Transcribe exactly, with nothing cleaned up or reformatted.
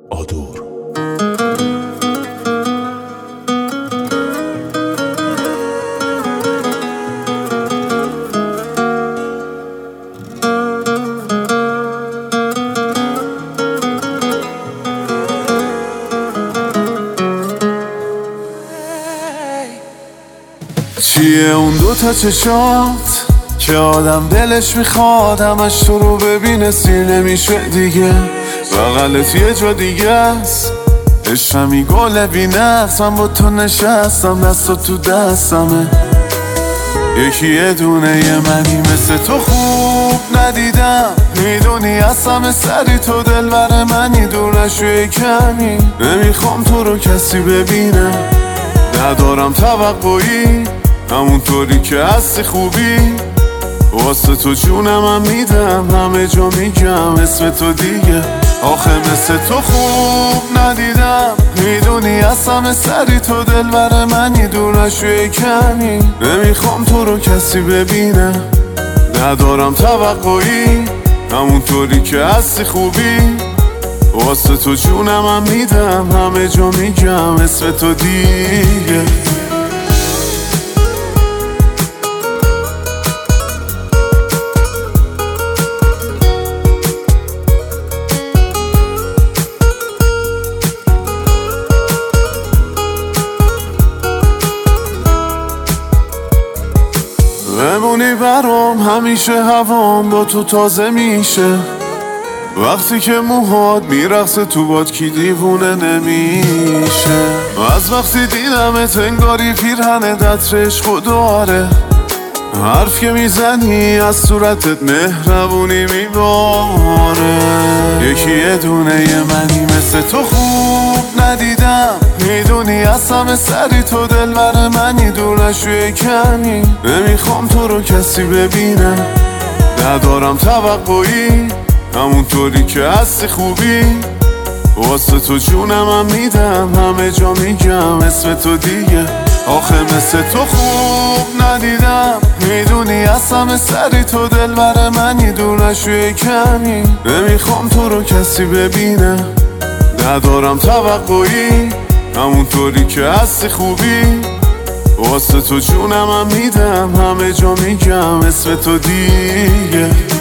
آدور. چیه اون دوتا چشات که آدم دلش میخواد همش تو رو ببینه، سیر نمیشه دیگه، بغلت یه جا دیگه است، عشقمی گل بی نقص، من با تو نشستم دست تو دستمه، یکی یه دونه یه منی مثل تو خوب ندیدم، میدونی هستم سری تو دلبر منی، دور نشوی کمی، نمیخوام تو رو کسی ببینه، ندارم توقعی همونطوری که هستی خوبی، واسه تو جونم هم میدم، همه جا میگم اسم تو دیگه، آخه مثل تو خوب ندیدم، میدونی هستم سری تو دلبر منی، دور نشوی کمی، نمیخوام تو رو کسی ببینه، ندارم توقعی همونطوری که هستی خوبی، واسه تو جونم هم میدم، همه جا میگم اسم تو دیگه. بمونی برام همیشه، هوام با تو تازه میشه، وقتی که موهات میرقصه تو باد کی دیوونه نمیشه، از وقتی دیدمت انگاری پیرهن عطرش خوداره، حرف که میزنی از صورتت مهربونی میباره، یکی یه دونه یه منی مثل تو خوب ندیدم، میدونی هستم سری تو دلبر منی، دور نشوی کمی، نمیخوام تو رو کسی ببینه، ندارم توقعی همونطوری که هستی خوبی، واسه تو جونم هم میدم، همه جا میگم اسم تو دیگه، آخه مثل تو خوب ندیدم، میدونی هستم سری تو دلبر منی، دور نشوی کمی، نمیخوام تو رو کسی ببینه، ندارم توقعی همونطوری که هستی خوبی، واسه تو جونم هم میدم، همه جا میگم اسم تو دیگه.